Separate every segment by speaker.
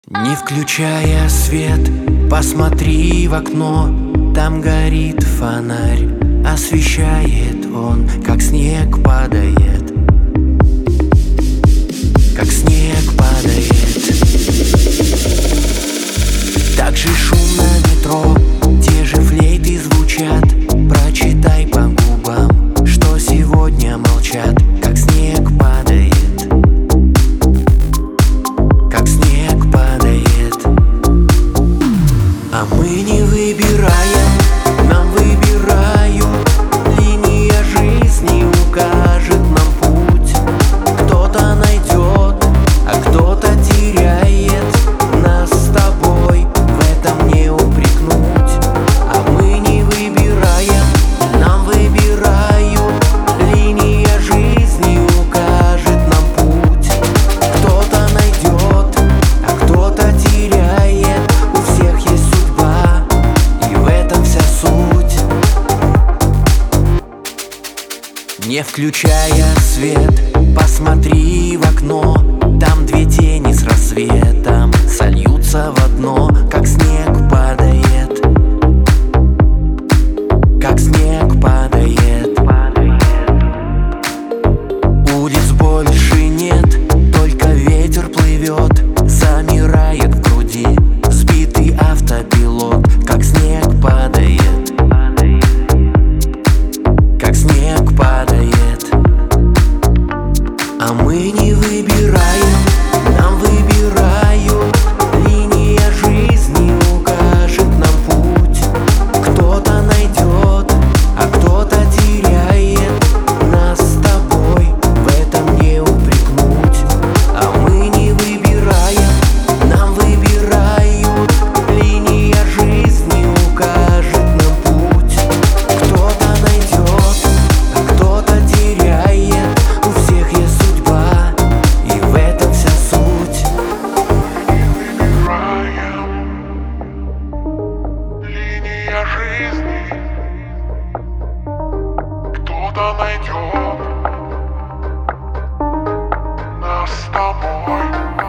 Speaker 1: Не включая свет, посмотри в окно. Там горит фонарь, освещает он, как снег падает, как снег падает. Так же шумно метро, те же флейты звучат. Прочитай по губам, что сегодня молчат, как снег падает, как снег падает. А мы не выбираем, нам выбирают. Линия жизни укажет нам путь. Кто-то найдет, а кто-то теряет. Нас с тобой в этом не упрекнуть. А мы не выбираем, нам выбирают. Линия жизни укажет нам путь. Кто-то найдет, а кто-то теряет. У всех есть судьба, и в этом вся суть. Не включая свет, посмотри в окно. Там две тени с рассветом сольются в одно, как снег падает, как снег падает. Улиц больше нет, только ветер плывет. Замирает в груди сбитый автопилот, как снег падает, как снег падает. А мы не выбираем, нам выбирают. Линия жизни укажет нам путь. Кто-то найдет, а кто-то теряет. Нас с тобой в этом не упрекнуть. А мы не выбираем, нам выбирают. Линия жизни укажет нам путь. Кто-то найдет, а кто-то теряет. У всех есть судьба, и в этом вся суть.
Speaker 2: Линия жизни, кто-то найдет нас с тобой.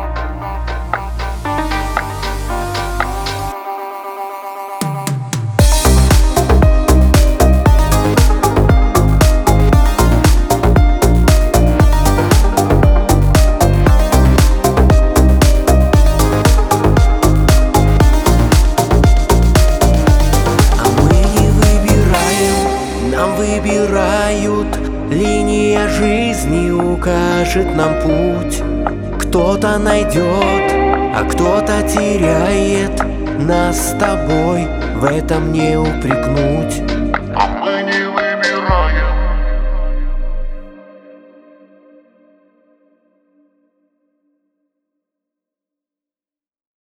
Speaker 1: Выбирают, линия жизни укажет нам путь. Кто-то найдет, а кто-то теряет. Нас с тобой в этом не упрекнуть.